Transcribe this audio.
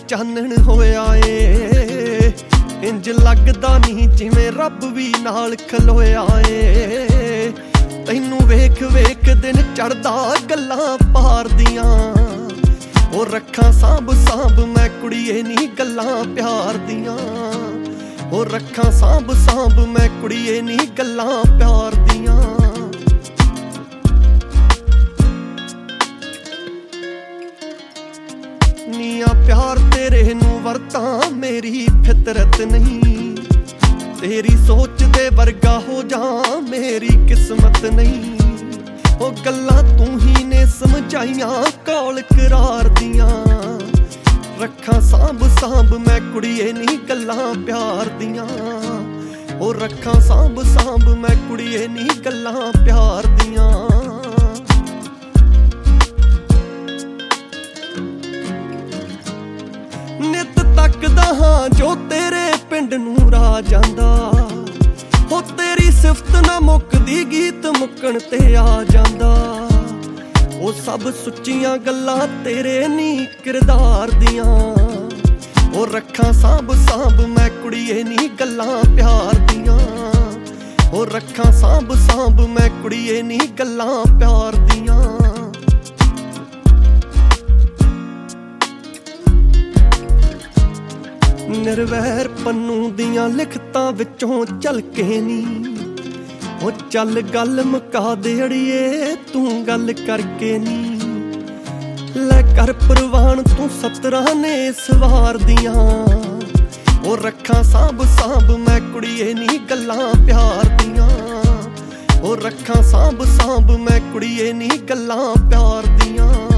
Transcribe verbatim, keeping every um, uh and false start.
ਚਾਨਣ ਹੋਇਆ ਏ। ਇੰਜ ਲੱਗਦਾ ਨਹੀਂ ਜਿਵੇਂ ਰੱਬ ਵੀ ਨਾਲ ਖਲੋਇਆ ਏ। ਤੈਨੂੰ ਵੇਖ ਵੇਖ ਦਿਨ ਚੜਦਾ ਗੱਲਾਂ ਪਾਰ ਦੀਆਂ। ਉਹ ਰੱਖਾਂ ਸਾਂਭ ਸਾਂਭ ਮੈਂ ਕੁੜੀਏ ਨੀ ਗੱਲਾਂ ਪਿਆਰ ਦੀਆਂ। ਉਹ ਰੱਖਾਂ ਸਾਂਭ ਸਾਂਭ ਮੈਂ ਕੁੜੀਏ ਨੀ ਗੱਲਾਂ ਪਿਆਰ ਦੀਆਂ। ਨੀਆਂ ਪਿਆਰ ਤੇਰੇ ਨੂੰ ਵਰਤਾਂ ਮੇਰੀ ਫਿਤਰਤ ਨਹੀਂ। ਤੇਰੀ ਸੋਚ ਦੇ ਵਰਗਾ ਹੋ ਜਾ ਮੇਰੀ ਕਿਸਮਤ ਨਹੀਂ। ਉਹ ਗੱਲਾਂ ਤੂੰ ਹੀ ਨੇ ਸਮਝਾਈਆਂ ਕੌਲ ਕਰਾਰ ਦੀਆਂ। ਰੱਖਾਂ ਸਾਂਭ ਸਾਂਭ ਮੈਂ ਕੁੜੀਏ ਨੀ ਗੱਲਾਂ ਪਿਆਰ ਦੀਆਂ। ਉਹ ਰੱਖਾਂ ਸਾਂਭ ਸਾਂਭ ਮੈਂ ਕੁੜੀਏ ਨੀ ਗੱਲਾਂ ਪਿਆਰ ਦੀਆਂ। ਨਿੱਤ ਤੱਕਦਾ ਹਾਂ ਜੋ ਤੇਰੇ ਪਿੰਡ ਨੂੰ ਰਾਹ ਜਾਂਦਾ। ਉਹ ਤੇਰੀ ਸਿਫਤ ਨਾ ਮੁੱਕਦੀ ਗੀਤ ਮੁੱਕਣ ਤੇ ਆ ਜਾਂਦਾ। ਉਹ ਸਭ ਸੁੱਚੀਆਂ ਗੱਲਾਂ ਤੇਰੇ ਨੀ ਕਿਰਦਾਰ ਦੀਆਂ। ਉਹ ਰੱਖਾਂ ਸਾਂਭ ਸਾਂਭ ਮੈਂ ਕੁੜੀਏ ਨੀ ਗੱਲਾਂ ਪਿਆਰ ਦੀਆਂ। ਉਹ ਰੱਖਾਂ ਸਾਂਭ ਸਾਂਭ ਮੈਂ ਕੁੜੀਏ ਨੀ ਗੱਲਾਂ ਪਿਆਰ ਦੀਆਂ। ਨਿਰਵੈਰ ਪੰਨੂ ਦੀਆਂ ਲਿਖਤਾਂ ਵਿੱਚੋਂ ਝਲਕੇ ਨੀ। ਉਹ ਚੱਲ ਗੱਲ ਮੁਕਾ ਦੇ ਅੜੀਏ ਤੂੰ ਗੱਲ ਕਰਕੇ ਨੀ। ਲੈ ਕਰ ਪ੍ਰਵਾਨ ਤੂੰ ਸਤਰਾਂ ਨੇ ਸਵਾਰ ਦੀਆਂ। ਉਹ ਰੱਖਾਂ ਸਾਂਭ ਸਾਂਭ ਮੈਂ ਕੁੜੀਏ ਨੀ ਗੱਲਾਂ ਪਿਆਰ ਦੀਆਂ। ਉਹ ਰੱਖਾਂ ਸਾਂਭ ਸਾਂਭ ਮੈਂ ਕੁੜੀਏ ਨੀ ਗੱਲਾਂ ਪਿਆਰ ਦੀਆਂ।